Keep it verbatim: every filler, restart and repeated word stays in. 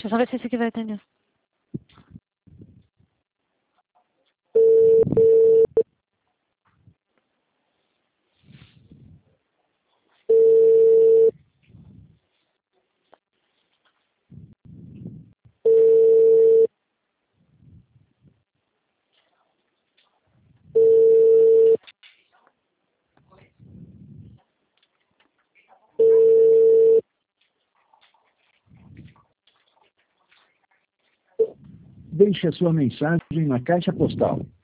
Deixa eu só ver se esse aqui vai atender. Deixe a sua mensagem na caixa postal